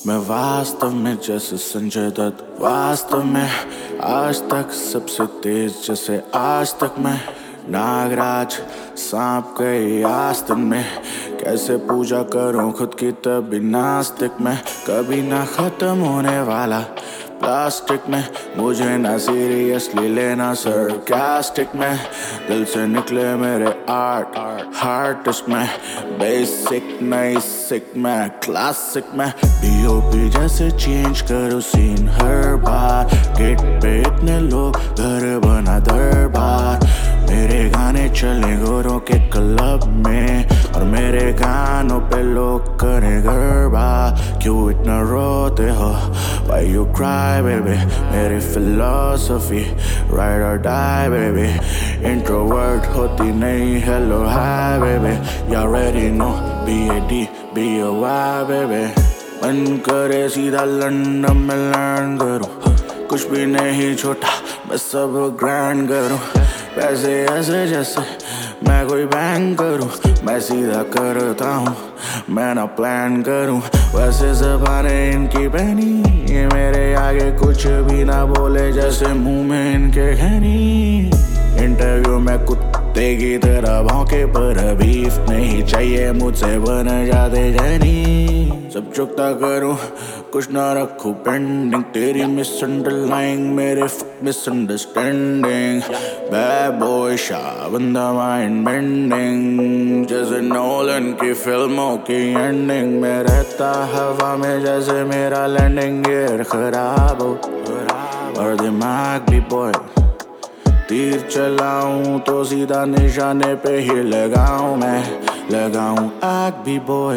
मैं वास्तव में जैसे संजय दत्त, वास्तव में आज तक सबसे तेज जैसे आज तक मैं नागराज सांप गई आस्तीन में। कैसे पूजा करूं खुद की तभी नास्तिक में, कभी ना खत्म होने वाला प्लास्टिक में। मुझे ना सीरियसली लेना सरकास्टिक में, दिल से निकले मेरे आर्ट हार्टिस्ट में। बेसिक नहीं सिक में क्लासिक में, पीओपी जैसे चेंज करो सीन हर बार। गेट पे इतने लोग घर बना दरबार, मेरे गाने चले गोरों के क्लब में और मेरे गानों पे लोग करें गरबा। क्यों इतना रोते हो, why you cry baby? मेरी philosophy ride or die baby। Introvert होती नहीं hello hi baby, you already know B.A.D. B.O.Y baby। मन करे सीधा लंदन में लैंड करूं, कुछ भी नहीं छोटा मैं सब ग्रैंड करूं। पैसे ऐसे जैसे मैं कोई बैंक करूं, मैं सीधा करता हूँ मैं ना प्लान करूं। वैसे ज़बानें इनकी बहनी, ये मेरे आगे कुछ भी ना बोले जैसे मुंह में इनके खैनी। इंटरव्यू में कुत्ते की तरह भौंके पर बीफ नहीं चाहिए मुझसे बन जाते जनी। सब चुकता करूं कुछ ना रखूं पेंडिंग, तेरी मिसअंडरलाइंग मेरे मिसअंडरस्टैंडिंग। बैड बॉय शाह बंदा माइंड बेंडिंग, जैसे नोलन की फिल्मों की एंडिंग में। रहता हवा में जैसे मेरा लैंडिंग गियर खराब हो और दिमाग भी बॉय। तीर चलाऊं तो सीधा निशाने पे ही लगाऊं मैं, लगाऊं आग भी बॉय।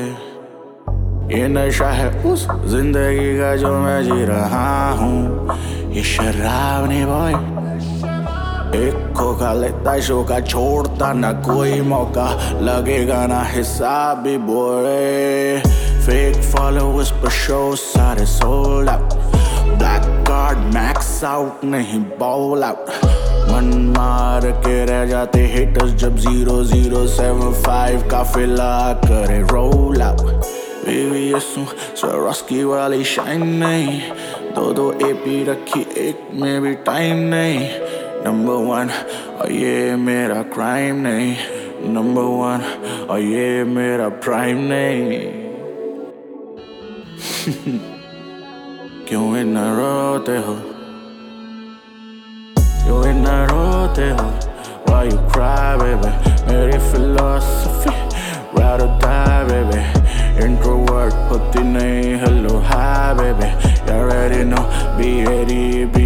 ये नशा है उस जिंदगी का जो मैं जी रहा हूँ, ये शराब नहीं बॉय। एक खोखा लेता शो का, छोड़ता ना कोई मौका, लगेगा ना हिसाब भी बॉय। फेक फॉलोअर्स पर शो सारे sold out, black card max out नहीं बॉल आउट। मन मार के रह जाते हिटर्स जब 0075 काफिला करे रोल आउट। VVS Swarovski वाली शाइन नहीं, दो AP रखी एक में भी टाइम नहीं। नंबर 1 और ये मेरा क्राइम नहीं, नंबर 1 और ये मेरा प्राइम नहीं। क्यों इतना रोते हो, क्यों इतना रोते हो? Why you cry baby? मेरी philosophy ride or die baby। Introvert होती नहीं hello hi baby, you already know B.A.D.